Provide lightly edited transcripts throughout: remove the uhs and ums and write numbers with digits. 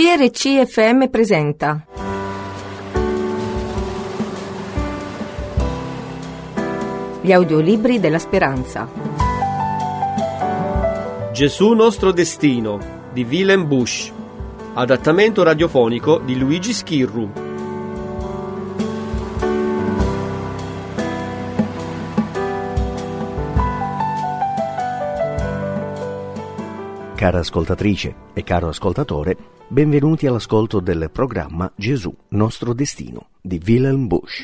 CRC FM presenta gli audiolibri della speranza. Gesù nostro destino di Willem Busch, adattamento radiofonico di Luigi Schirru. Cara ascoltatrice e caro ascoltatore, benvenuti all'ascolto del programma Gesù nostro destino di Willem Busch.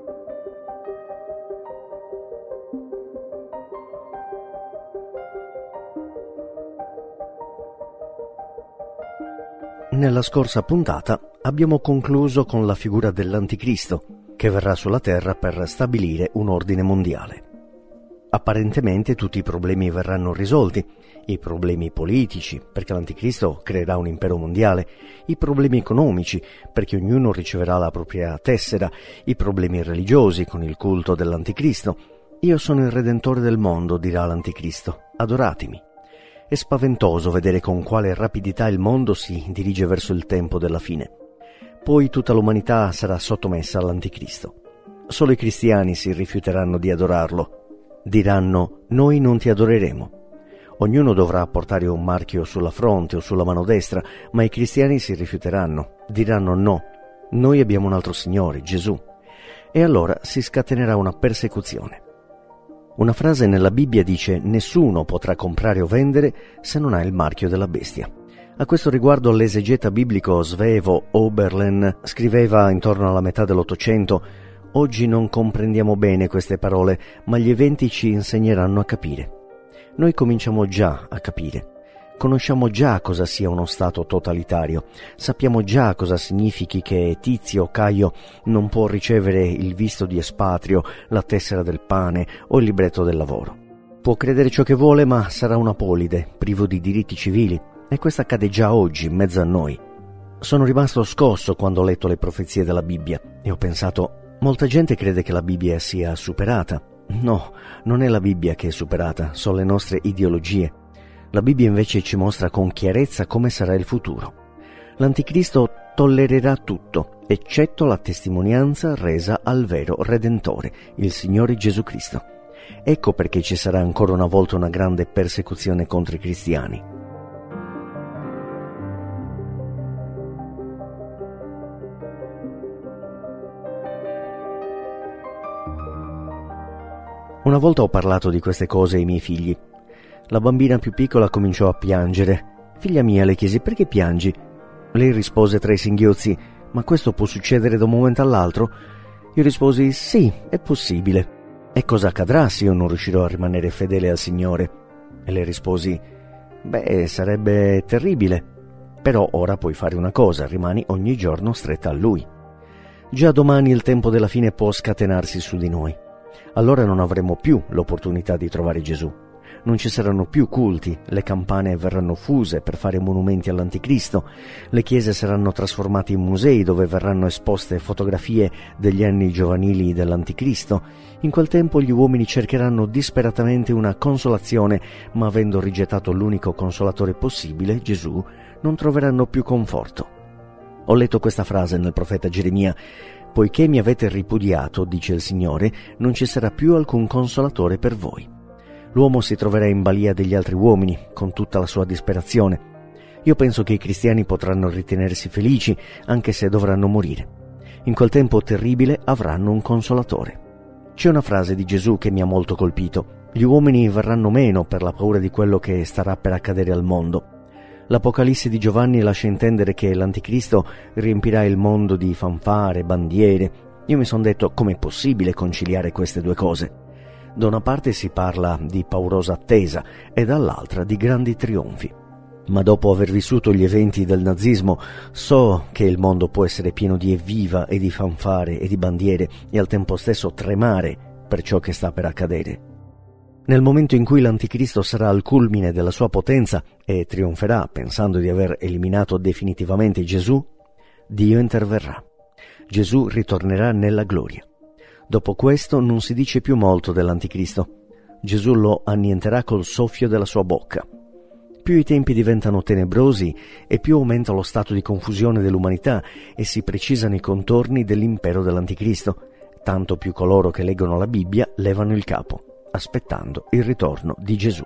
Nella scorsa puntata abbiamo concluso con la figura dell'Anticristo, che verrà sulla terra per stabilire un ordine mondiale. Apparentemente tutti i problemi verranno risolti, i problemi politici, perché l'Anticristo creerà un impero mondiale, i problemi economici, perché ognuno riceverà la propria tessera, i problemi religiosi con il culto dell'Anticristo. Io sono il Redentore del mondo, dirà l'Anticristo, adoratemi. È spaventoso vedere con quale rapidità il mondo si dirige verso il tempo della fine. Poi tutta l'umanità sarà sottomessa all'Anticristo. Solo i cristiani si rifiuteranno di adorarlo. Diranno: noi non ti adoreremo. Ognuno dovrà portare un marchio sulla fronte o sulla mano destra, ma i cristiani si rifiuteranno. Diranno: no, noi abbiamo un altro Signore, Gesù. E allora si scatenerà una persecuzione. Una frase nella Bibbia dice: nessuno potrà comprare o vendere se non ha il marchio della bestia. A questo riguardo l'esegeta biblico Svevo Oberlen scriveva intorno alla metà dell'Ottocento: oggi non comprendiamo bene queste parole, ma gli eventi ci insegneranno a capire. Noi cominciamo già a capire. Conosciamo già cosa sia uno Stato totalitario. Sappiamo già cosa significhi che Tizio o Caio non può ricevere il visto di espatrio, la tessera del pane o il libretto del lavoro. Può credere ciò che vuole, ma sarà un apolide, privo di diritti civili. E questo accade già oggi, in mezzo a noi. Sono rimasto scosso quando ho letto le profezie della Bibbia e ho pensato: molta gente crede che la Bibbia sia superata. No, non è la Bibbia che è superata, sono le nostre ideologie. La Bibbia invece ci mostra con chiarezza come sarà il futuro. L'Anticristo tollererà tutto, eccetto la testimonianza resa al vero Redentore, il Signore Gesù Cristo. Ecco perché ci sarà ancora una volta una grande persecuzione contro i cristiani. Una volta ho parlato di queste cose ai miei figli. La bambina più piccola cominciò a piangere. Figlia mia, le chiesi: perché piangi? Lei rispose tra i singhiozzi: ma questo può succedere da un momento all'altro? Io risposi: sì, è possibile. E cosa accadrà se io non riuscirò a rimanere fedele al Signore? E lei risposi: beh, sarebbe terribile. Però ora puoi fare una cosa: rimani ogni giorno stretta a Lui. Già domani il tempo della fine può scatenarsi su di noi. Allora non avremo più l'opportunità di trovare Gesù. Non ci saranno più culti, le campane verranno fuse per fare monumenti all'Anticristo, le chiese saranno trasformate in musei dove verranno esposte fotografie degli anni giovanili dell'Anticristo. In quel tempo gli uomini cercheranno disperatamente una consolazione, ma avendo rigettato l'unico consolatore possibile, Gesù, non troveranno più conforto. Ho letto questa frase nel profeta Geremia: poiché mi avete ripudiato, dice il Signore, non ci sarà più alcun consolatore per voi. L'uomo si troverà in balia degli altri uomini, con tutta la sua disperazione. Io penso che i cristiani potranno ritenersi felici, anche se dovranno morire. In quel tempo terribile avranno un consolatore. C'è una frase di Gesù che mi ha molto colpito: gli uomini verranno meno per la paura di quello che starà per accadere al mondo. L'Apocalisse di Giovanni lascia intendere che l'Anticristo riempirà il mondo di fanfare, bandiere. Io mi sono detto: com'è possibile conciliare queste due cose? Da una parte si parla di paurosa attesa e dall'altra di grandi trionfi. Ma dopo aver vissuto gli eventi del nazismo, so che il mondo può essere pieno di evviva e di fanfare e di bandiere e al tempo stesso tremare per ciò che sta per accadere. Nel momento in cui l'Anticristo sarà al culmine della sua potenza e trionferà pensando di aver eliminato definitivamente Gesù, Dio interverrà. Gesù ritornerà nella gloria. Dopo questo non si dice più molto dell'Anticristo. Gesù lo annienterà col soffio della sua bocca. Più i tempi diventano tenebrosi e più aumenta lo stato di confusione dell'umanità e si precisano i contorni dell'impero dell'Anticristo, tanto più coloro che leggono la Bibbia levano il capo, aspettando il ritorno di Gesù.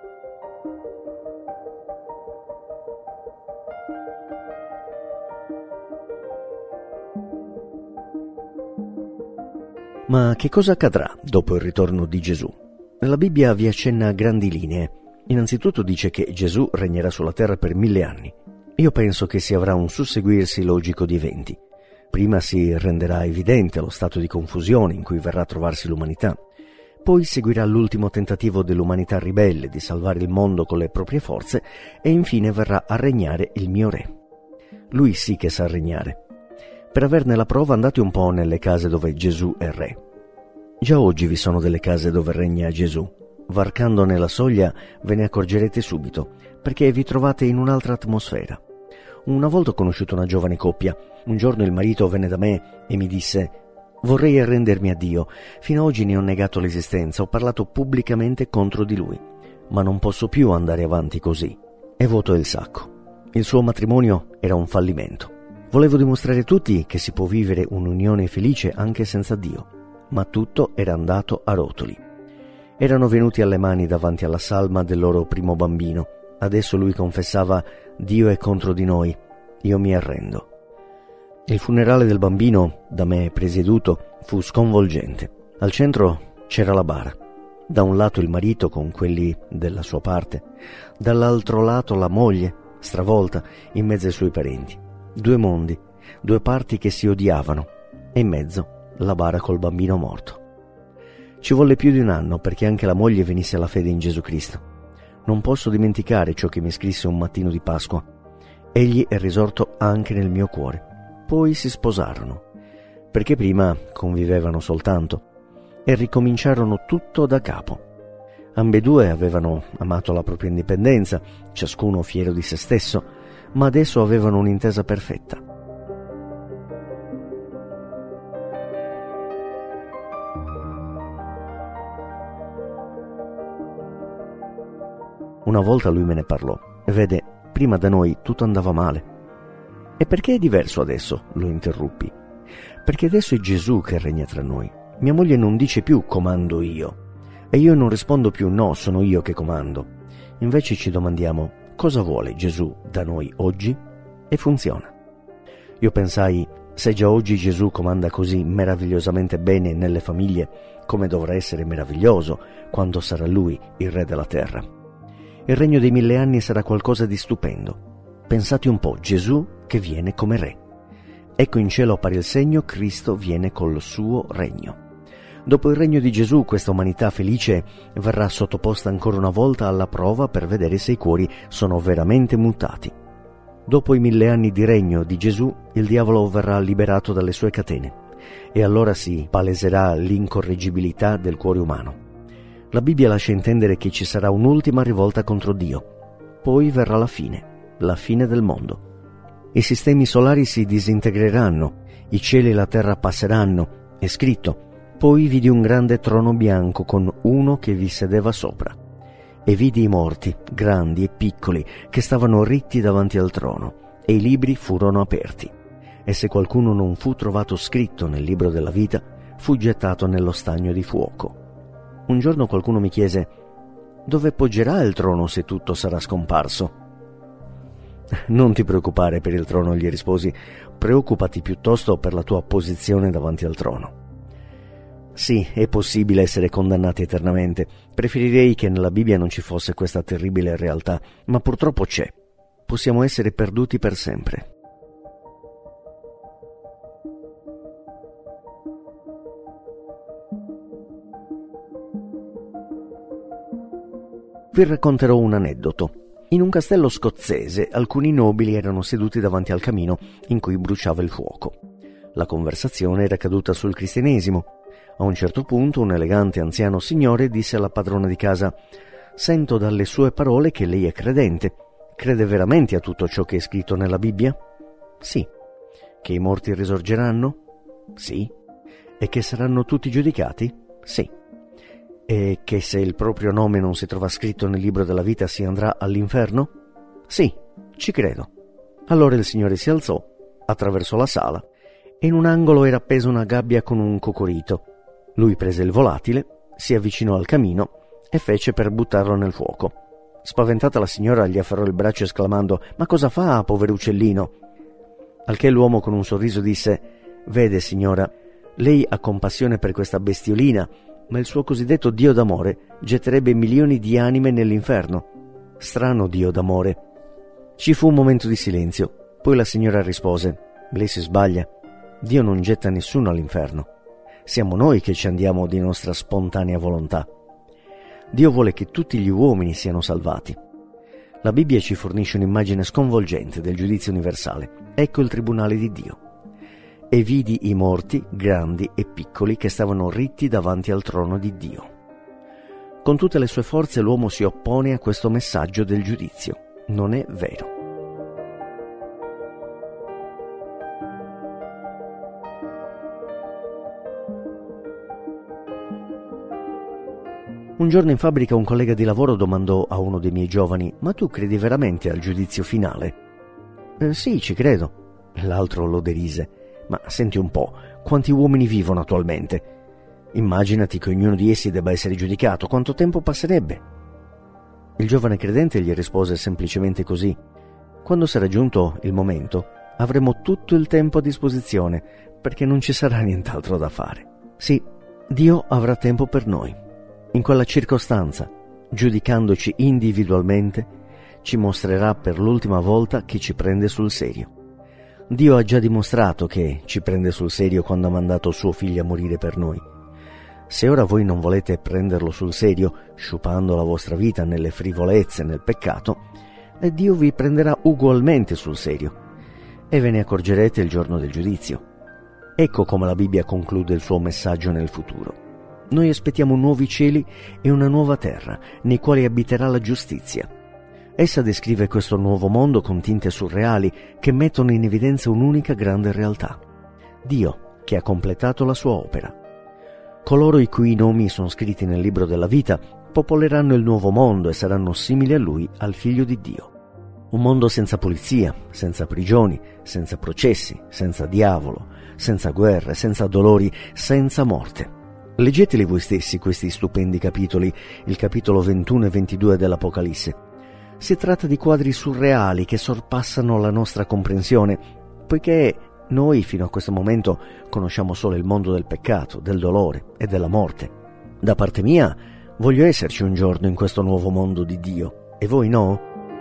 Ma che cosa accadrà dopo il ritorno di Gesù? La Bibbia vi accenna a grandi linee. Innanzitutto dice che Gesù regnerà sulla terra per 1000 anni. Io penso che si avrà un susseguirsi logico di eventi. Prima si renderà evidente lo stato di confusione in cui verrà a trovarsi l'umanità. Poi seguirà l'ultimo tentativo dell'umanità ribelle di salvare il mondo con le proprie forze e infine verrà a regnare il mio re. Lui sì che sa regnare. Per averne la prova andate un po' nelle case dove Gesù è re. Già oggi vi sono delle case dove regna Gesù. Varcandone la soglia ve ne accorgerete subito, perché vi trovate in un'altra atmosfera. Una volta ho conosciuto una giovane coppia. Un giorno il marito venne da me e mi disse: «Vorrei arrendermi a Dio. Fino ad oggi ne ho negato l'esistenza, ho parlato pubblicamente contro di Lui. Ma non posso più andare avanti così». E vuotò il sacco. Il suo matrimonio era un fallimento. Volevo dimostrare a tutti che si può vivere un'unione felice anche senza Dio, ma tutto era andato a rotoli. Erano venuti alle mani davanti alla salma del loro primo bambino. Adesso lui confessava: «Dio è contro di noi, io mi arrendo». Il funerale del bambino, da me presieduto, fu sconvolgente. Al centro c'era la bara. Da un lato il marito con quelli della sua parte, dall'altro lato la moglie, stravolta, in mezzo ai suoi parenti. 2 mondi, 2 parti che si odiavano, e in mezzo la bara col bambino morto. Ci volle più di 1 anno perché anche la moglie venisse alla fede in Gesù Cristo. Non posso dimenticare ciò che mi scrisse un mattino di Pasqua. Egli è risorto anche nel mio cuore. Poi si sposarono, perché prima convivevano soltanto, e ricominciarono tutto da capo. Ambedue avevano amato la propria indipendenza, ciascuno fiero di se stesso, ma adesso avevano un'intesa perfetta. Una volta lui me ne parlò. Vede, prima da noi tutto andava male. «E perché è diverso adesso?» lo interruppi. «Perché adesso è Gesù che regna tra noi. Mia moglie non dice più comando io. E io non rispondo più no, sono io che comando. Invece ci domandiamo: cosa vuole Gesù da noi oggi?» E funziona. Io pensai: se già oggi Gesù comanda così meravigliosamente bene nelle famiglie, come dovrà essere meraviglioso quando sarà Lui il Re della terra. Il regno dei 1000 anni sarà qualcosa di stupendo. Pensate un po', Gesù che viene come Re. Ecco in cielo appare il segno, Cristo viene col suo regno. Dopo il regno di Gesù, questa umanità felice verrà sottoposta ancora una volta alla prova per vedere se i cuori sono veramente mutati. Dopo i 1000 anni di regno di Gesù, il diavolo verrà liberato dalle sue catene e allora si paleserà l'incorreggibilità del cuore umano. La Bibbia lascia intendere che ci sarà un'ultima rivolta contro Dio. Poi verrà la fine del mondo. I sistemi solari si disintegreranno, i cieli e la terra passeranno. È scritto: «Poi vidi un grande trono bianco con uno che vi sedeva sopra. E vidi i morti, grandi e piccoli, che stavano ritti davanti al trono, e i libri furono aperti. E se qualcuno non fu trovato scritto nel libro della vita, fu gettato nello stagno di fuoco». Un giorno qualcuno mi chiese: «Dove poggerà il trono se tutto sarà scomparso?» «Non ti preoccupare per il trono», gli risposi, «preoccupati piuttosto per la tua posizione davanti al trono». Sì, è possibile essere condannati eternamente. Preferirei che nella Bibbia non ci fosse questa terribile realtà, ma purtroppo c'è. Possiamo essere perduti per sempre. Vi racconterò un aneddoto. In un castello scozzese alcuni nobili erano seduti davanti al camino in cui bruciava il fuoco. La conversazione era caduta sul cristianesimo. A un certo punto un elegante anziano signore disse alla padrona di casa: «Sento dalle sue parole che lei è credente. Crede veramente a tutto ciò che è scritto nella Bibbia?» «Sì». «Che i morti risorgeranno?» «Sì». «E che saranno tutti giudicati?» «Sì». «E che se il proprio nome non si trova scritto nel libro della vita si andrà all'inferno?» Sì, ci credo. Allora il Signore si alzò, attraversò la sala, e in un angolo era appesa una gabbia con un cocorito. Lui prese il volatile, si avvicinò al camino e fece per buttarlo nel fuoco. Spaventata la signora gli afferrò il braccio esclamando: «Ma cosa fa, povero uccellino?» Al che l'uomo con un sorriso disse: «Vede, signora, lei ha compassione per questa bestiolina, ma il suo cosiddetto Dio d'amore getterebbe milioni di anime nell'inferno. Strano Dio d'amore». Ci fu un momento di silenzio, poi la signora rispose: «Lei si sbaglia. Dio non getta nessuno all'inferno. Siamo noi che ci andiamo di nostra spontanea volontà. Dio vuole che tutti gli uomini siano salvati». La Bibbia ci fornisce un'immagine sconvolgente del giudizio universale. Ecco il tribunale di Dio. «E vidi i morti, grandi e piccoli, che stavano ritti davanti al trono di Dio». Con tutte le sue forze l'uomo si oppone a questo messaggio del giudizio. Non è vero. Un giorno in fabbrica un collega di lavoro domandò a uno dei miei giovani: «Ma tu credi veramente al giudizio finale?» «Sì, ci credo». L'altro lo derise: «Ma senti un po', quanti uomini vivono attualmente? Immaginati che ognuno di essi debba essere giudicato, quanto tempo passerebbe?» Il giovane credente gli rispose semplicemente così: «Quando sarà giunto il momento, avremo tutto il tempo a disposizione, perché non ci sarà nient'altro da fare. Sì, Dio avrà tempo per noi. In quella circostanza, giudicandoci individualmente, ci mostrerà per l'ultima volta che ci prende sul serio. Dio ha già dimostrato che ci prende sul serio quando ha mandato suo figlio a morire per noi. Se ora voi non volete prenderlo sul serio, sciupando la vostra vita nelle frivolezze, nel peccato, Dio vi prenderà ugualmente sul serio e ve ne accorgerete il giorno del giudizio». Ecco come la Bibbia conclude il suo messaggio nel futuro. Noi aspettiamo nuovi cieli e una nuova terra, nei quali abiterà la giustizia. Essa descrive questo nuovo mondo con tinte surreali che mettono in evidenza un'unica grande realtà: Dio che ha completato la sua opera. Coloro i cui nomi sono scritti nel libro della vita popoleranno il nuovo mondo e saranno simili a lui, al Figlio di Dio. Un mondo senza polizia, senza prigioni, senza processi, senza diavolo, senza guerre, senza dolori, senza morte. Leggeteli voi stessi questi stupendi capitoli, il capitolo 21 e 22 dell'Apocalisse. Si tratta di quadri surreali che sorpassano la nostra comprensione, poiché noi fino a questo momento conosciamo solo il mondo del peccato, del dolore e della morte. Da parte mia, voglio esserci un giorno in questo nuovo mondo di Dio, e voi no?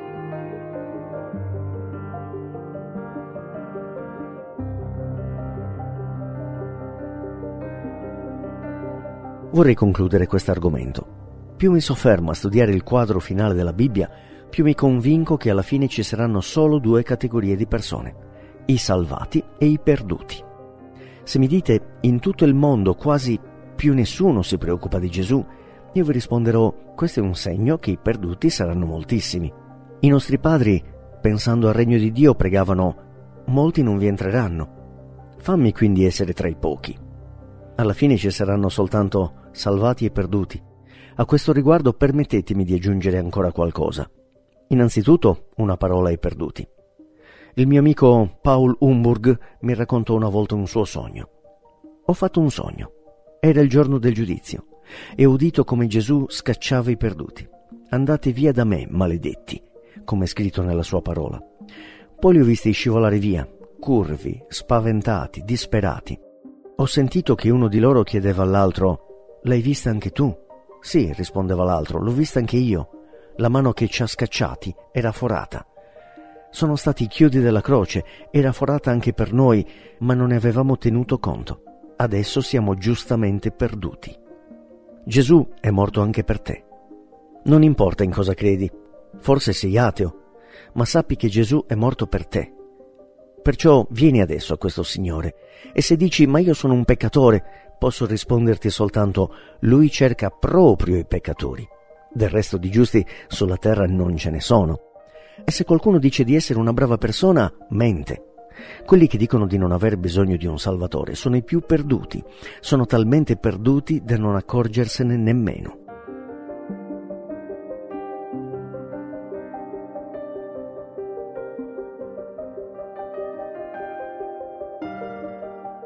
Vorrei concludere questo argomento. Più mi soffermo a studiare il quadro finale della Bibbia, più mi convinco che alla fine ci saranno solo due categorie di persone: i salvati e i perduti. Se mi dite in tutto il mondo quasi più nessuno si preoccupa di Gesù, io vi risponderò: questo è un segno che i perduti saranno moltissimi. I nostri padri, pensando al regno di Dio, pregavano: molti non vi entreranno. Fammi quindi essere tra i pochi. Alla fine ci saranno soltanto salvati e perduti. A questo riguardo permettetemi di aggiungere ancora qualcosa. Innanzitutto una parola ai perduti. Il mio amico Paul Umburg mi raccontò una volta un suo sogno. Ho fatto un sogno. Era il giorno del giudizio e ho udito come Gesù scacciava i perduti. «Andate via da me, maledetti», come è scritto nella sua parola. Poi li ho visti scivolare via, curvi, spaventati, disperati. Ho sentito che uno di loro chiedeva all'altro: «L'hai vista anche tu?» «Sì», rispondeva l'altro, «l'ho vista anche io. La mano che ci ha scacciati era forata. Sono stati i chiodi della croce, era forata anche per noi, ma non ne avevamo tenuto conto. Adesso siamo giustamente perduti. Gesù è morto anche per te. Non importa in cosa credi, forse sei ateo, ma sappi che Gesù è morto per te. Perciò vieni adesso a questo Signore, e se dici: «Ma io sono un peccatore», posso risponderti soltanto: Lui cerca proprio i peccatori. Del resto di giusti sulla terra non ce ne sono. E se qualcuno dice di essere una brava persona, mente. Quelli che dicono di non aver bisogno di un Salvatore sono i più perduti. Sono talmente perduti da non accorgersene nemmeno.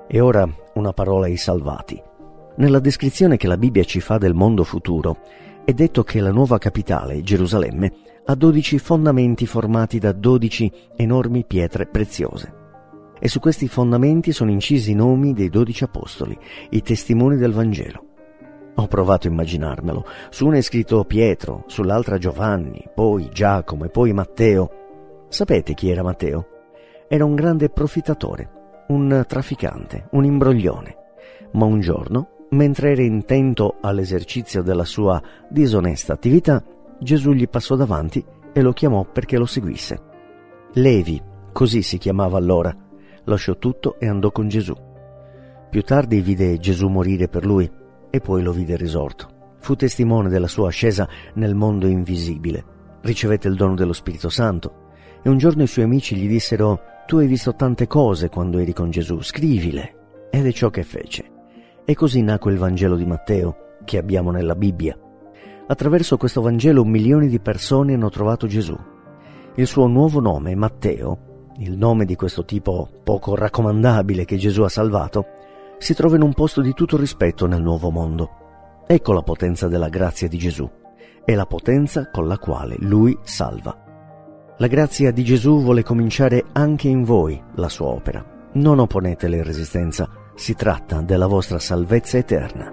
E ora una parola ai salvati. Nella descrizione che la Bibbia ci fa del mondo futuro è detto che la nuova capitale, Gerusalemme, ha 12 fondamenti formati da 12 enormi pietre preziose. E su questi fondamenti sono incisi i nomi dei 12 apostoli, i testimoni del Vangelo. Ho provato a immaginarmelo. Su una è scritto Pietro, sull'altra Giovanni, poi Giacomo e poi Matteo. Sapete chi era Matteo? Era un grande profittatore, un trafficante, un imbroglione. Ma un giorno, mentre era intento all'esercizio della sua disonesta attività, Gesù gli passò davanti e lo chiamò perché lo seguisse. Levi, così si chiamava allora, lasciò tutto e andò con Gesù. Più tardi vide Gesù morire per lui e poi lo vide risorto. Fu testimone della sua ascesa nel mondo invisibile. Ricevette il dono dello Spirito Santo e un giorno i suoi amici gli dissero: «Tu hai visto tante cose quando eri con Gesù, scrivile». Ed è ciò che fece. E così nacque il Vangelo di Matteo, che abbiamo nella Bibbia. Attraverso questo Vangelo milioni di persone hanno trovato Gesù. Il suo nuovo nome, Matteo, il nome di questo tipo poco raccomandabile che Gesù ha salvato, si trova in un posto di tutto rispetto nel nuovo mondo. Ecco la potenza della grazia di Gesù. È la potenza con la quale Lui salva. La grazia di Gesù vuole cominciare anche in voi la sua opera. Non opponetele resistenza. Si tratta della vostra salvezza eterna.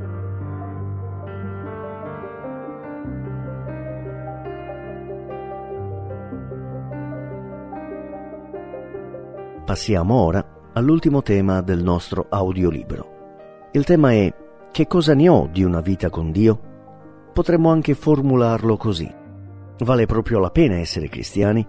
Passiamo ora all'ultimo tema del nostro audiolibro. Il tema è: che cosa ne ho di una vita con Dio? Potremmo anche formularlo così: vale proprio la pena essere cristiani?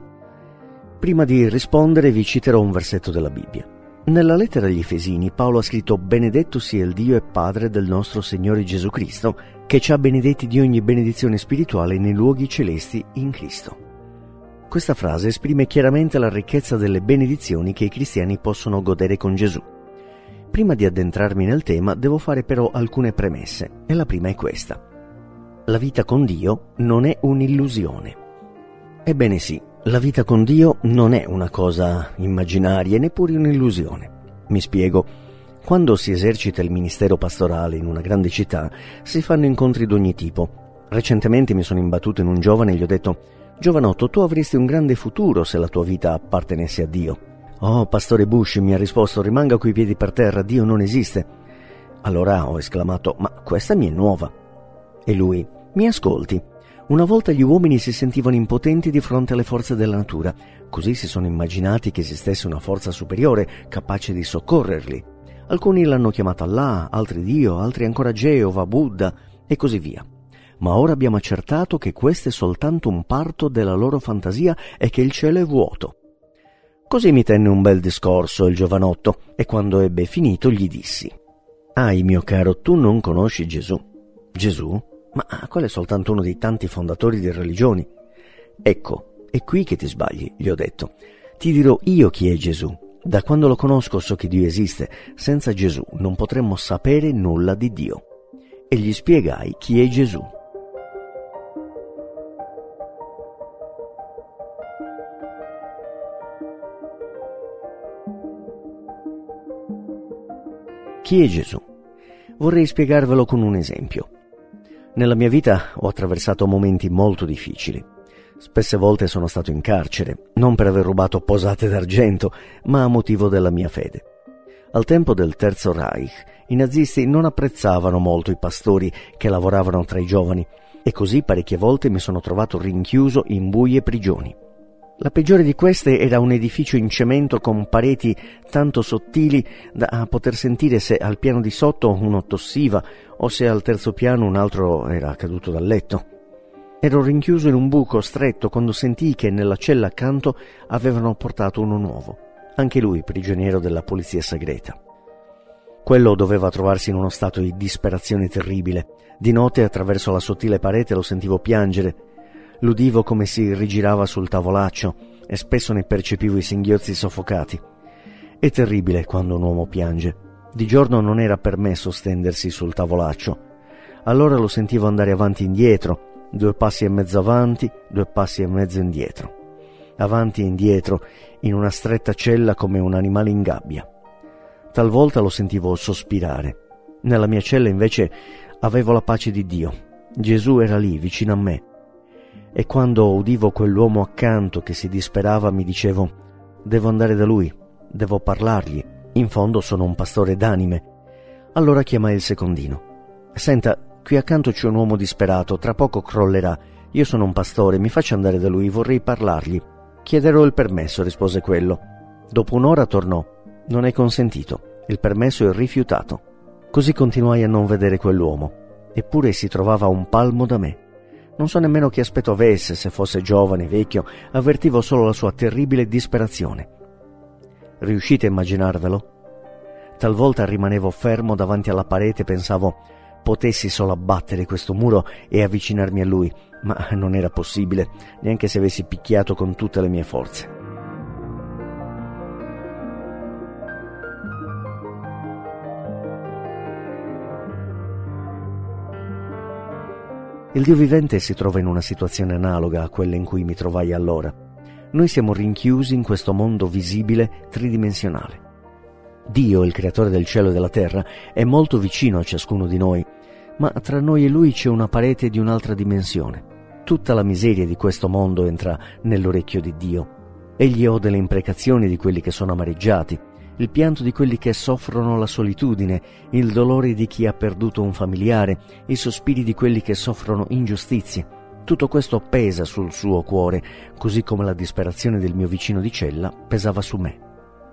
Prima di rispondere vi citerò un versetto della Bibbia. Nella lettera agli Efesini Paolo ha scritto: «Benedetto sia il Dio e Padre del nostro Signore Gesù Cristo, che ci ha benedetti di ogni benedizione spirituale nei luoghi celesti in Cristo». Questa frase esprime chiaramente la ricchezza delle benedizioni che i cristiani possono godere con Gesù. Prima di addentrarmi nel tema devo fare però alcune premesse, e la prima è questa: la vita con Dio non è un'illusione. Ebbene sì, la vita con Dio non è una cosa immaginaria e neppure un'illusione. Mi spiego. Quando si esercita il ministero pastorale in una grande città, si fanno incontri d'ogni tipo. Recentemente mi sono imbattuto in un giovane e gli ho detto: «Giovanotto, tu avresti un grande futuro se la tua vita appartenesse a Dio». «Oh, pastore Bush», mi ha risposto, «rimanga coi piedi per terra, Dio non esiste». Allora ho esclamato: «Ma questa mi è nuova». E lui: «Mi ascolti. Una volta gli uomini si sentivano impotenti di fronte alle forze della natura, così si sono immaginati che esistesse una forza superiore capace di soccorrerli. Alcuni l'hanno chiamata Allah, altri Dio, altri ancora Geova, Buddha e così via. Ma ora abbiamo accertato che questo è soltanto un parto della loro fantasia e che il cielo è vuoto». Così mi tenne un bel discorso il giovanotto e quando ebbe finito gli dissi: «Ahi, mio caro, tu non conosci Gesù». «Gesù? Ma quello è soltanto uno dei tanti fondatori di religioni». «Ecco, è qui che ti sbagli», gli ho detto. «Ti dirò io chi è Gesù. Da quando lo conosco so che Dio esiste. Senza Gesù non potremmo sapere nulla di Dio». E gli spiegai chi è Gesù. Chi è Gesù? Vorrei spiegarvelo con un esempio. Nella mia vita ho attraversato momenti molto difficili. Spesse volte sono stato in carcere, non per aver rubato posate d'argento, ma a motivo della mia fede. Al tempo del Terzo Reich, i nazisti non apprezzavano molto i pastori che lavoravano tra i giovani, e così parecchie volte mi sono trovato rinchiuso in buie prigioni. La peggiore di queste era un edificio in cemento con pareti tanto sottili da poter sentire se al piano di sotto uno tossiva o se al terzo piano un altro era caduto dal letto. Ero rinchiuso in un buco stretto quando sentii che nella cella accanto avevano portato uno nuovo, anche lui prigioniero della polizia segreta. Quello doveva trovarsi in uno stato di disperazione terribile. Di notte attraverso la sottile parete lo sentivo piangere. L'udivo come si rigirava sul tavolaccio e spesso ne percepivo i singhiozzi soffocati. È terribile quando un uomo piange. Di giorno non era permesso stendersi sul tavolaccio. Allora lo sentivo andare avanti e indietro, 2 passi e mezzo avanti, 2 passi e mezzo indietro. Avanti e indietro, in una stretta cella come un animale in gabbia. Talvolta lo sentivo sospirare. Nella mia cella invece avevo la pace di Dio. Gesù era lì, vicino a me. E quando udivo quell'uomo accanto che si disperava, mi dicevo: devo andare da lui, devo parlargli. In fondo sono un pastore d'anime. Allora chiamai il secondino. Senta, qui accanto c'è un uomo disperato, tra poco crollerà. Io sono un pastore, mi faccia andare da lui, vorrei parlargli. Chiederò il permesso, rispose quello. Dopo un'ora tornò. Non è consentito, il permesso è rifiutato. Così continuai a non vedere quell'uomo. Eppure si trovava a un palmo da me. Non so nemmeno che aspetto avesse, se fosse giovane, vecchio, avvertivo solo la sua terribile disperazione. Riuscite a immaginarvelo? Talvolta rimanevo fermo davanti alla parete e pensavo: potessi solo abbattere questo muro e avvicinarmi a lui, ma non era possibile, neanche se avessi picchiato con tutte le mie forze. Il Dio vivente si trova in una situazione analoga a quella in cui mi trovai allora. Noi siamo rinchiusi in questo mondo visibile tridimensionale. Dio, il creatore del cielo e della terra, è molto vicino a ciascuno di noi, ma tra noi e Lui c'è una parete di un'altra dimensione. Tutta la miseria di questo mondo entra nell'orecchio di Dio. Egli ode le imprecazioni di quelli che sono amareggiati, il pianto di quelli che soffrono la solitudine, il dolore di chi ha perduto un familiare, i sospiri di quelli che soffrono ingiustizie. Tutto questo pesa sul suo cuore, così come la disperazione del mio vicino di cella pesava su me.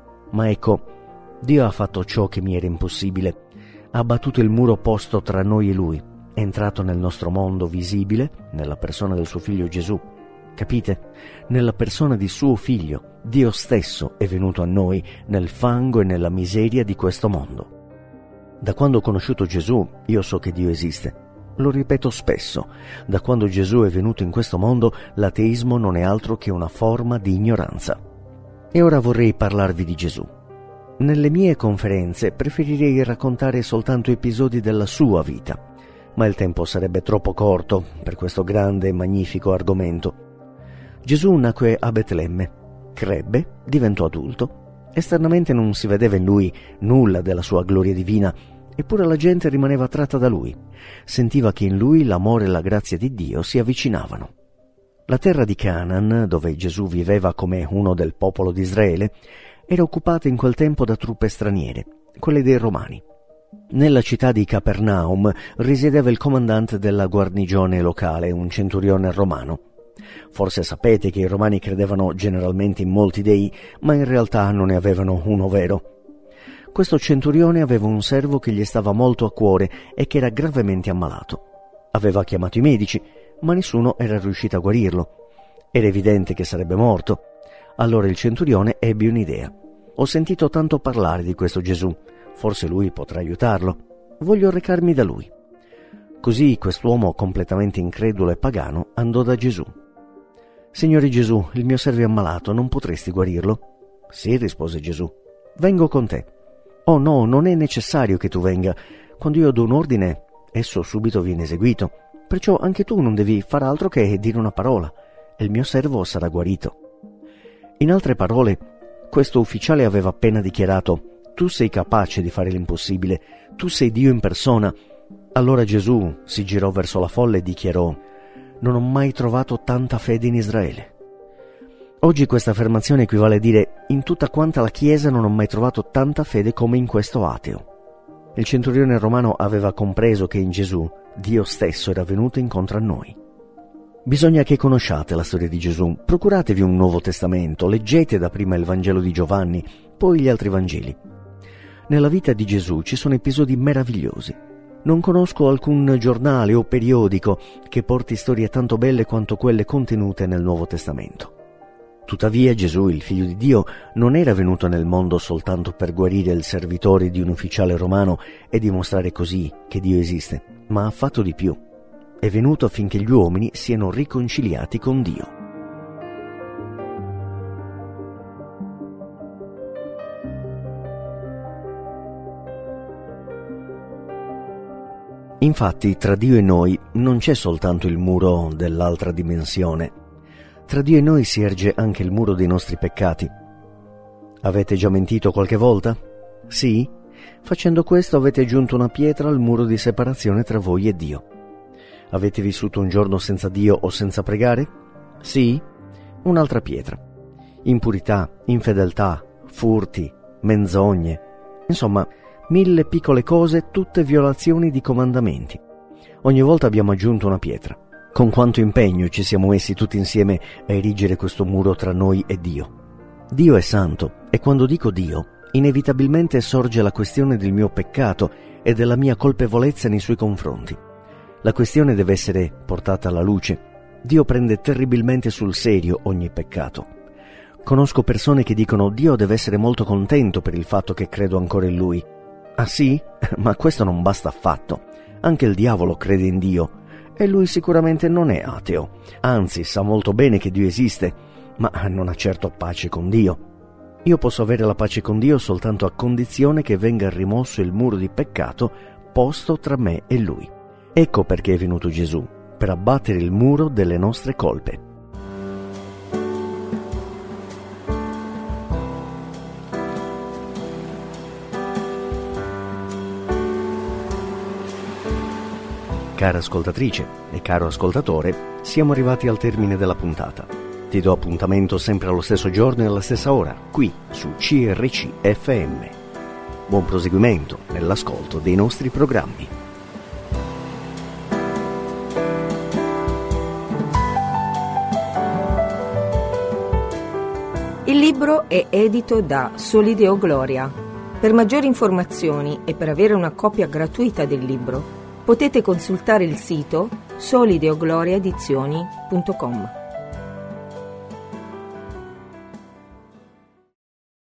Ma ecco, Dio ha fatto ciò che mi era impossibile. Ha abbattuto il muro posto tra noi e Lui, è entrato nel nostro mondo visibile, nella persona del suo figlio Gesù. Capite? Nella persona di suo figlio, Dio stesso è venuto a noi nel fango e nella miseria di questo mondo. Da quando ho conosciuto Gesù, io so che Dio esiste. Lo ripeto spesso, da quando Gesù è venuto in questo mondo, l'ateismo non è altro che una forma di ignoranza. E ora vorrei parlarvi di Gesù. Nelle mie conferenze preferirei raccontare soltanto episodi della sua vita, ma il tempo sarebbe troppo corto per questo grande e magnifico argomento. Gesù nacque a Betlemme, crebbe, diventò adulto. Esternamente non si vedeva in lui nulla della sua gloria divina, eppure la gente rimaneva attratta da lui. Sentiva che in lui l'amore e la grazia di Dio si avvicinavano. La terra di Canaan, dove Gesù viveva come uno del popolo di Israele, era occupata in quel tempo da truppe straniere, quelle dei Romani. Nella città di Capernaum risiedeva il comandante della guarnigione locale, un centurione romano. Forse sapete che i romani credevano generalmente in molti dei, ma in realtà non ne avevano uno vero. Questo centurione aveva un servo che gli stava molto a cuore e che era gravemente ammalato. Aveva chiamato i medici, ma nessuno era riuscito a guarirlo. Era evidente che sarebbe morto. Allora il centurione ebbe un'idea. Ho sentito tanto parlare di questo Gesù, forse lui potrà aiutarlo. Voglio recarmi da lui. Così quest'uomo completamente incredulo e pagano andò da Gesù. Signore Gesù, il mio servo è ammalato, non potresti guarirlo? Sì, rispose Gesù. Vengo con te. Oh no, non è necessario che tu venga. Quando io do un ordine, esso subito viene eseguito. Perciò anche tu non devi far altro che dire una parola, e il mio servo sarà guarito. In altre parole, questo ufficiale aveva appena dichiarato: tu sei capace di fare l'impossibile, tu sei Dio in persona. Allora Gesù si girò verso la folla e dichiarò: non ho mai trovato tanta fede in Israele. Oggi questa affermazione equivale a dire: in tutta quanta la Chiesa non ho mai trovato tanta fede come in questo ateo. Il centurione romano aveva compreso che in Gesù Dio stesso era venuto incontro a noi. Bisogna che conosciate la storia di Gesù. Procuratevi un Nuovo Testamento, leggete dapprima il Vangelo di Giovanni, poi gli altri Vangeli. Nella vita di Gesù ci sono episodi meravigliosi. Non conosco alcun giornale o periodico che porti storie tanto belle quanto quelle contenute nel Nuovo Testamento. Tuttavia Gesù, il Figlio di Dio, non era venuto nel mondo soltanto per guarire il servitore di un ufficiale romano e dimostrare così che Dio esiste, ma ha fatto di più. È venuto affinché gli uomini siano riconciliati con Dio. Infatti, tra Dio e noi non c'è soltanto il muro dell'altra dimensione. Tra Dio e noi si erge anche il muro dei nostri peccati. Avete già mentito qualche volta? Sì? Facendo questo avete aggiunto una pietra al muro di separazione tra voi e Dio. Avete vissuto un giorno senza Dio o senza pregare? Sì? Un'altra pietra. Impurità, infedeltà, furti, menzogne. Insomma, 1000 piccole cose, tutte violazioni di comandamenti. Ogni volta abbiamo aggiunto una pietra. Con quanto impegno ci siamo messi tutti insieme a erigere questo muro tra noi e Dio. Dio è santo, e quando dico Dio, inevitabilmente sorge la questione del mio peccato e della mia colpevolezza nei suoi confronti. La questione deve essere portata alla luce. Dio prende terribilmente sul serio ogni peccato. Conosco persone che dicono: Dio deve essere molto contento per il fatto che credo ancora in Lui. Ah sì? Ma questo non basta affatto. Anche il diavolo crede in Dio e lui sicuramente non è ateo. Anzi, sa molto bene che Dio esiste, ma non ha certo pace con Dio. Io posso avere la pace con Dio soltanto a condizione che venga rimosso il muro di peccato posto tra me e Lui. Ecco perché è venuto Gesù, per abbattere il muro delle nostre colpe. Cara ascoltatrice e caro ascoltatore, siamo arrivati al termine della puntata. Ti do appuntamento sempre allo stesso giorno e alla stessa ora, qui su CRC FM. Buon proseguimento nell'ascolto dei nostri programmi. Il libro è edito da Soli Deo Gloria. Per maggiori informazioni e per avere una copia gratuita del libro, potete consultare il sito solideogloriaedizioni.com.